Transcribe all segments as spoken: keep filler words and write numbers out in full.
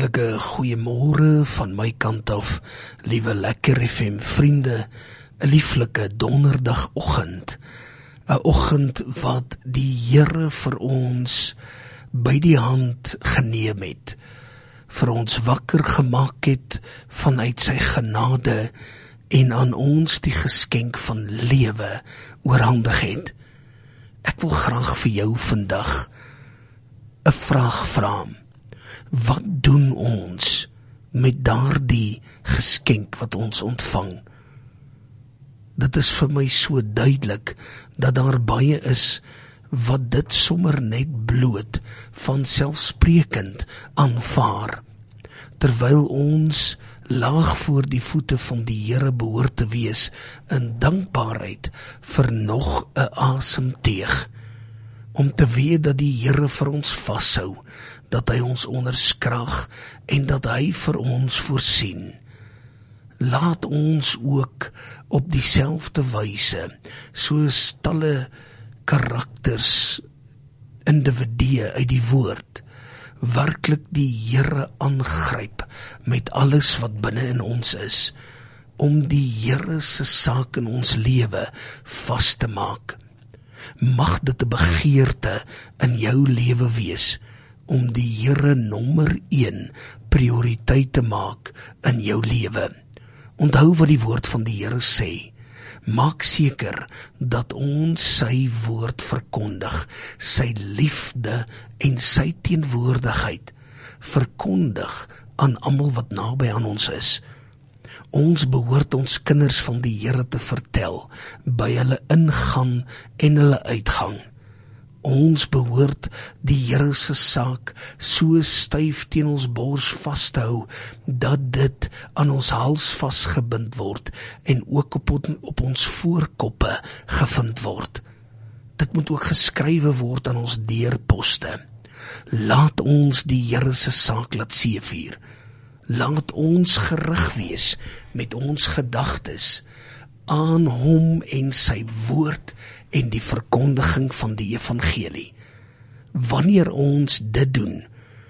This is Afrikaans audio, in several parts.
Hartlike goeiemôre van my kant af, liewe Lekker F M vriende, 'n lieflike donderdagoggend, 'n oggend wat die Here vir ons by die hand geneem het, vir ons wakker gemaak het vanuit sy genade en aan ons die geskenk van lewe oorhandig het. Ek wil graag vir jou vandag 'n vraag vra. Wat doen ons met daardie geskenk wat ons ontvang? Dit is vir my so duidelik dat daar baie is wat dit sommer net bloot van selfsprekend aanvaar, terwyl ons laag voor die voete van die Here behoort te wees in dankbaarheid vir nog 'n asemteug, om te weet dat die Here vir ons vashou, dat hy ons onderskraag en dat hy vir ons voorsien. Laat ons ook op dieselfde wyse, soos talle karakters, individue uit die woord, werklik die Here aangryp met alles wat binne in ons is, om die Here se saak in ons lewe vas te maak. Mag dit 'n begeerte in jou lewe wees, om die Here nommer een prioriteit te maak in jou lewe. Onthou wat die woord van die Here sê. Maak seker dat ons sy woord verkondig, sy liefde en sy teenwoordigheid verkondig aan almal wat naby aan ons is. Ons behoort ons kinders van die Here te vertel, by hulle ingang en hulle uitgang. Ons behoort die Here se saak so styf teen ons bors vas te hou, dat dit aan ons hals vasgebind word en ook op, op ons voorkoppe gevind word. Dit moet ook geskrywe word aan ons deurposte. Laat ons die Here se saak laat seëvier. Laat ons gerig wees met ons gedagtes aan hom en sy woord en die verkondiging van die evangelie. Wanneer ons dit doen,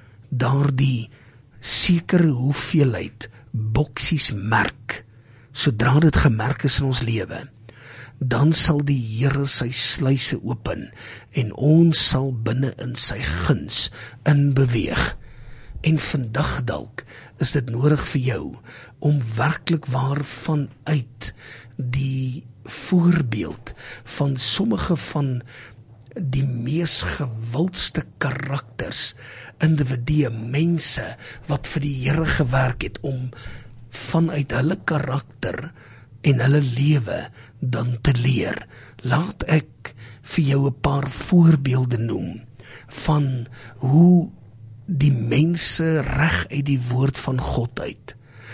daardie sekere hoeveelheid boksies merk, sodra dit gemerk is in ons lewe, dan sal die Here sy sluise open en ons sal binne in sy guns inbeweeg. En vandag dalk is dit nodig vir jou om werklik waar vanuit die voorbeeld van sommige van die mees gewildste karakters, individue, mense wat vir die Here gewerk het, om vanuit hulle karakter en hulle lewe dan te leer. Laat ek vir jou 'n paar voorbeelde noem van hoe die mense reg uit die woord van God uit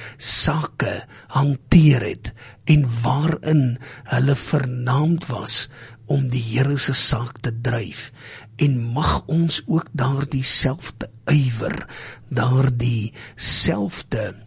sake hanteer het en waarin hulle vernaamd was om die Here se saak te dryf. En mag ons ook daardie selfde ywer, daardie selfde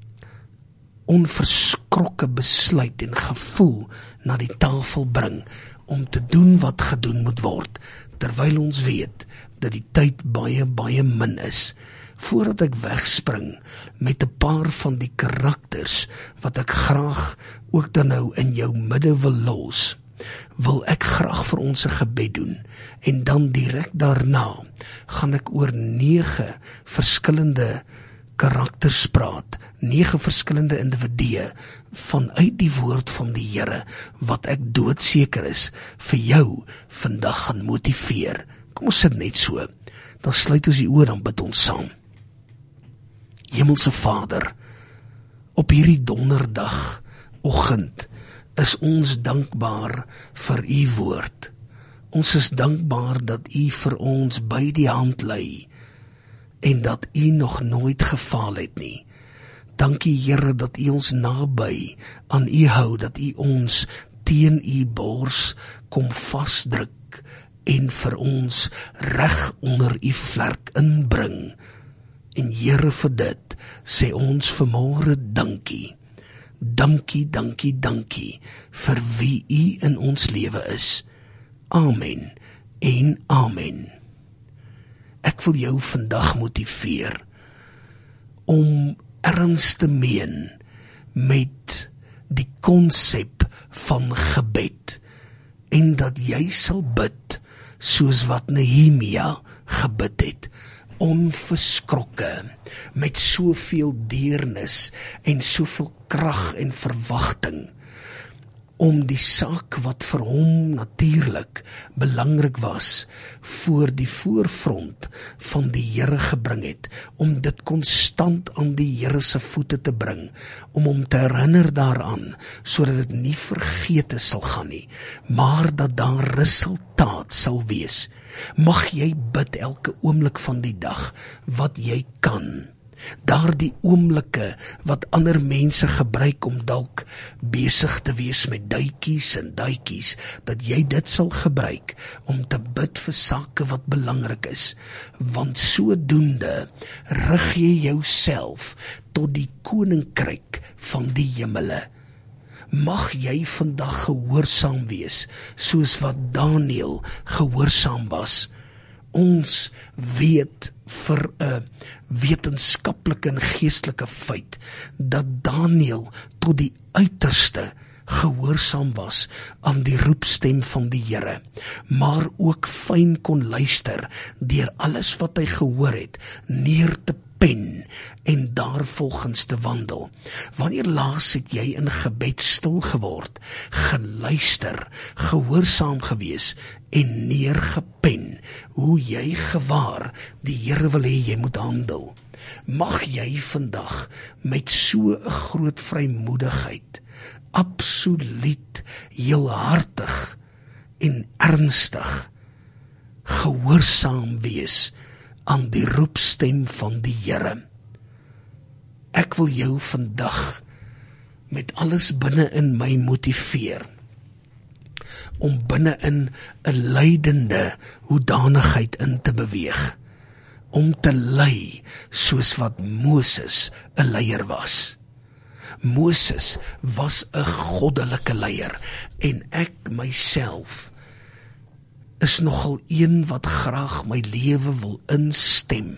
onverskrokke besluit en gevoel na die tafel bring om te doen wat gedoen moet word, terwyl ons weet dat die tyd baie, baie min is. Voordat ek wegspring met 'n paar van die karakters wat ek graag ook dan nou in jou midde wil los, wil ek graag vir ons 'n gebed doen, en dan direk daarna gaan ek oor nege verskillende karakters praat, nege verskillende individue vanuit die woord van die Here, wat ek doodseker is vir jou vandag gaan motiveer. Kom ons sit net so, dan sluit ons die oë, dan bid ons saam. Hemelse Vader, op hierdie donderdag oggend is ons dankbaar vir u woord. Ons is dankbaar dat u vir ons by die hand lei en dat u nog nooit gefaal het nie. Dankie Here dat u ons naby aan u hou, dat u ons teen u bors kom vasdruk en vir ons reg onder u vlerk inbring. En Here, vir dit sê ons vanmôre dankie. Dankie, dankie, dankie vir wie u in ons lewe is. Amen en amen. Ek wil jou vandag motiveer om erns te meen met die konsep van gebed, en dat jy sal bid soos wat Nehemia gebid het, onverskrokke, met soveel deernis en soveel krag en verwagting, om die saak wat vir hom natuurlik belangrik was, voor die voorfront van die Here gebring het, om dit konstant aan die Here se voete te bring, om hom te herinner daaraan, sodat dit nie vergete sal gaan nie, maar dat daar resultaat sal wees. Mag jy bid elke oomblik van die dag, wat jy kan. Daardie oomblikke wat ander mense gebruik om dalk besig te wees met duitjies en duitjies, dat jy dit sal gebruik om te bid vir sake wat belangrik is, want sodoende rig jy jouself tot die koninkryk van die hemele. Mag jy vandag gehoorsaam wees, soos wat Daniël gehoorsaam was. Ons weet vir 'n wetenskaplike en geestelike feit dat Daniël tot die uiterste gehoorsaam was aan die roepstem van die Here, maar ook fyn kon luister deur alles wat hy gehoor het neer te pen en daarvolgens te wandel. Wanneer laas het jy in gebed stil geword, geluister, gehoorsaam gewees en neergepen hoe jy gewaar die Here wil hê jy moet handel? Mag jy vandag met so 'n groot vrymoedigheid, absoluut heelhartig en ernstig gehoorsaam wees aan die roepstem van die Here. Ek wil jou vandag met alles binne in my motiveer om binne in 'n lydende hoedanigheid in te beweeg, om te lei soos wat Moses 'n leier was. Moses was 'n goddelike leier, en ek myself is nogal een wat graag my lewe wil instem,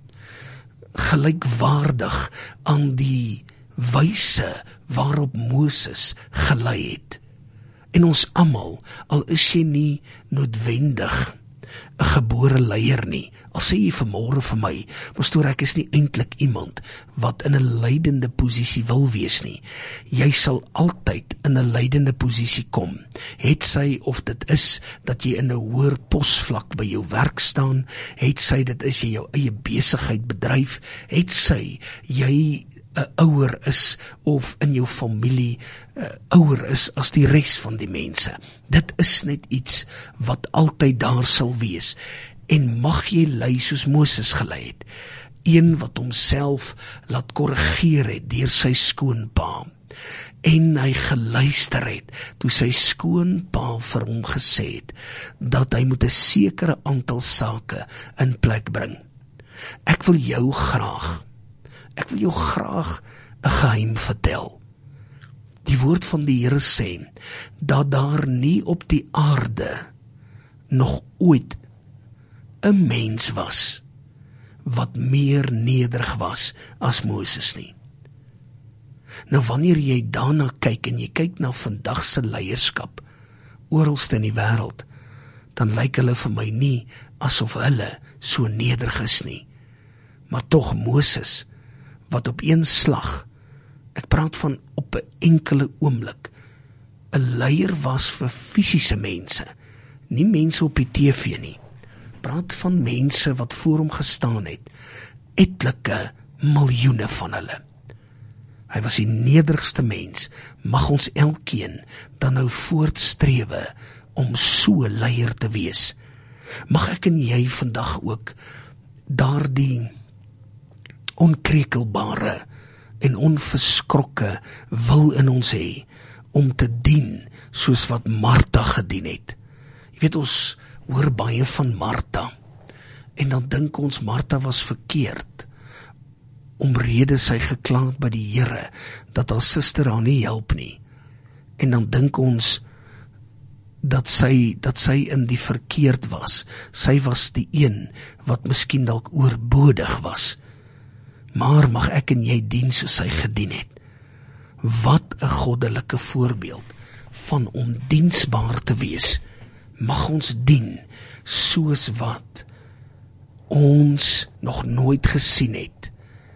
gelykwaardig aan die wyse waarop Moses gelei het. En ons almal, al is jy nie noodwendig 'n gebore leier nie, al sê jy vanmôre vir my, pastoor, ek is nie eintlik iemand wat in 'n leidende posisie wil wees nie. Jy sal altyd in 'n leidende posisie kom, het sy of dit is dat jy in 'n hoër posvlak by jou werk staan, het sy dit is jy jou eie besigheid bedryf, het sy jy 'n ouer is of in jou familie 'n ouer is as die res van die mense. Dit is net iets wat altyd daar sal wees. En mag jy lei soos Moses gelei het, een wat homself laat korrigeer het deur sy skoonpa, en hy geluister het toe sy skoonpa vir hom gesê het dat hy moet 'n sekere aantal sake in plek bring. Ek wil jou graag Ek wil jou graag 'n geheim vertel. Die woord van die Here sê, dat daar nie op die aarde nog ooit 'n mens was, wat meer nederig was as Moses nie. Nou wanneer jy daarna kyk, en jy kyk na vandag se leierskap, oralste in die wêreld, dan lyk hulle vir my nie, asof hulle so nederig is nie. Maar tog Moses, wat op een slag, ek praat van op 'n enkele oomblik, 'n leier was vir fisiese mense, nie mense op die T V nie, praat van mense wat voor hom gestaan het, etlike miljoene van hulle. Hy was die nederigste mens. Mag ons elkeen dan nou voortstrewe om so 'n leier te wees. Mag ek en jy vandag ook daardie onkrekelbare en onverskrokke wil in ons hê om te dien soos wat Martha gedien het. Jy weet, ons hoor baie van Martha, en dan dink ons Martha was verkeerd, omrede sy gekla het by die Here dat haar suster haar nie help nie. En dan dink ons dat sy dat sy in die verkeerd was. Sy was die een wat miskien dalk oorbodig was. maar mag ek en jy dien soos hy gedien het. Wat 'n goddelike voorbeeld van om diensbaar te wees. Mag ons dien soos wat ons nog nooit gesien het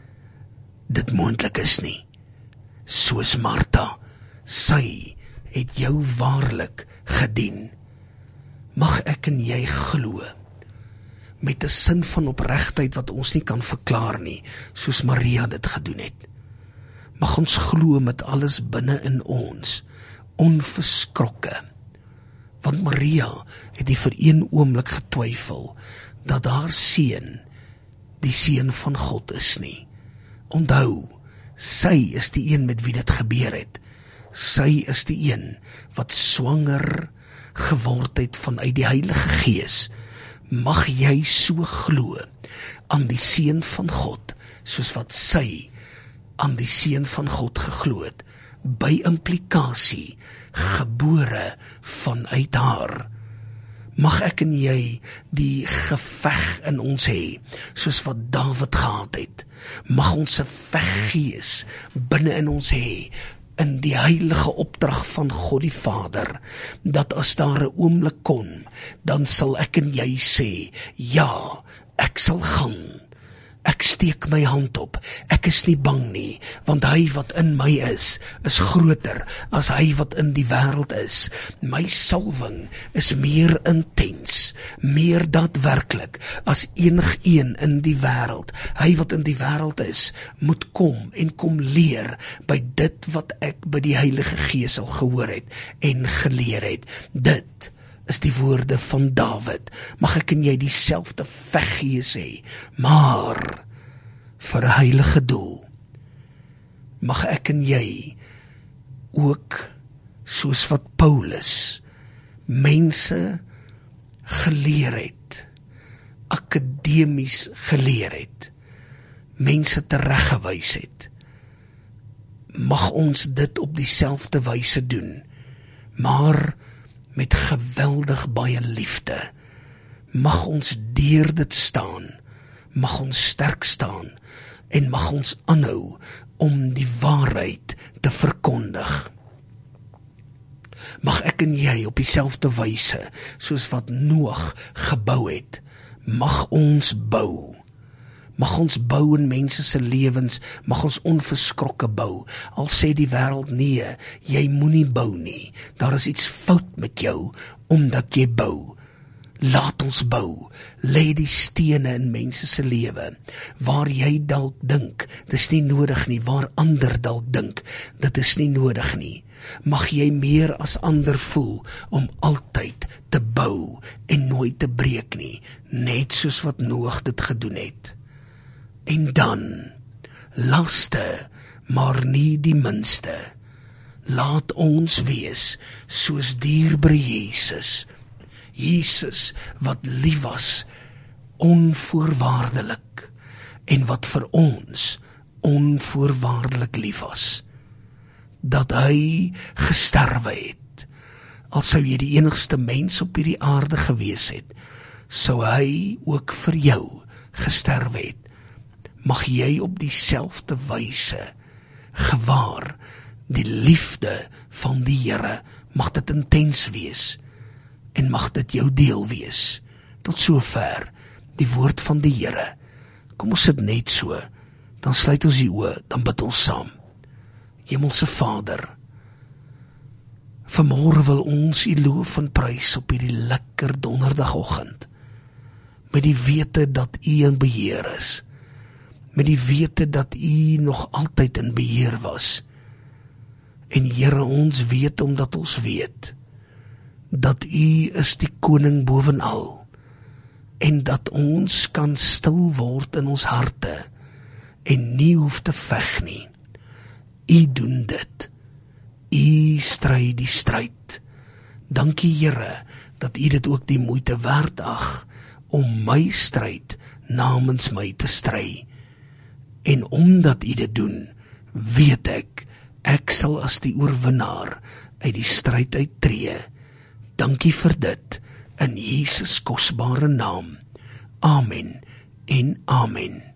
dit moontlik is nie. Soos Martha, sy het jou waarlik gedien. Mag ek en jy glo, met 'n sin van opregtheid wat ons nie kan verklaar nie, soos Maria dit gedoen het. Mag ons glo met alles binne in ons, onverskrokke, want Maria het nie vir een oomblik getwyfel, dat haar seun, die seun van God is nie. Onthou, sy is die een met wie dit gebeur het. Sy is die een wat swanger geword het vanuit die Heilige Gees. Mag jy so glo aan die seun van God, soos wat sy aan die seun van God geglo het, by implikasie, gebore vanuit haar. Mag ek en jy die geveg in ons hê, soos wat Dawid gehad het. Mag ons 'n veggees binne in ons hê, in die heilige opdrag van God die Vader, dat as daar 'n oomblik kom, dan sal ek en jy sê, ja, ek sal gaan. Ek steek my hand op, ek is nie bang nie, want hy wat in my is, is groter as hy wat in die wêreld is. My salwing is meer intens, meer daadwerklik as enigeen in die wêreld. Hy wat in die wêreld is, moet kom en kom leer by dit wat ek by die Heilige Gees al gehoor het en geleer het. Dit is die woorde van Dawid. Mag ek en jy dieselfde veggees hê, maar vir 'n heilige doel. Mag ek en jy ook, soos wat Paulus mense geleer het, akademies geleer het, mense tereggewys het, mag ons dit op dieselfde wyse doen, maar met geweldig baie liefde. Mag ons deur dit staan, mag ons sterk staan, en mag ons aanhou om die waarheid te verkondig. Mag ek en jy op dieselfde wyse, soos wat Noag gebou het, mag ons bou. Mag ons bou in mense se lewens, mag ons onverskrokke bou. Al sê die wêreld nee, jy moenie bou nie. Daar is iets fout met jou, omdat jy bou. Laat ons bou. Lê die stene in mense se lewe, waar jy dalk dink, dis nie nodig nie, waar ander dalk dink, dit is nie nodig nie. Mag jy meer as ander voel, om altyd te bou, en nooit te breek nie, net soos wat Noag dit gedoen het. En dan, laste, maar nie die minste, laat ons wees, soos dierbare Jesus, Jesus wat lief was, onvoorwaardelik, en wat vir ons onvoorwaardelik lief was, dat hy gesterwe het. Al sou jy die enigste mens op hierdie aarde gewees het, sou hy ook vir jou gesterwe het. Mag jy op dieselfde wyse gewaar die liefde van die Here, mag dit intens wees, en mag dit jou deel wees. Tot sover die woord van die Here. Kom ons sit net so, dan sluit ons die oë, dan bid ons saam. Hemelse Vader, vanmôre wil ons U loof en prys op hierdie lekker donderdagoggend, met die wete dat U in beheer is, met die wete dat U nog altyd in beheer was. En Here, ons weet omdat ons weet, dat U is die koning bovenal, en dat ons kan stil word in ons harte, en nie hoef te veg nie. U doen dit. U stry die stryd. Dankie Here, dat U dit ook die moeite werd ag, om my stryd namens my te stry. En omdat U dit doen, weet ek, ek sal as die oorwinnaar uit die stryd uittreë. Dankie vir dit, in Jesus kosbare naam. Amen en amen.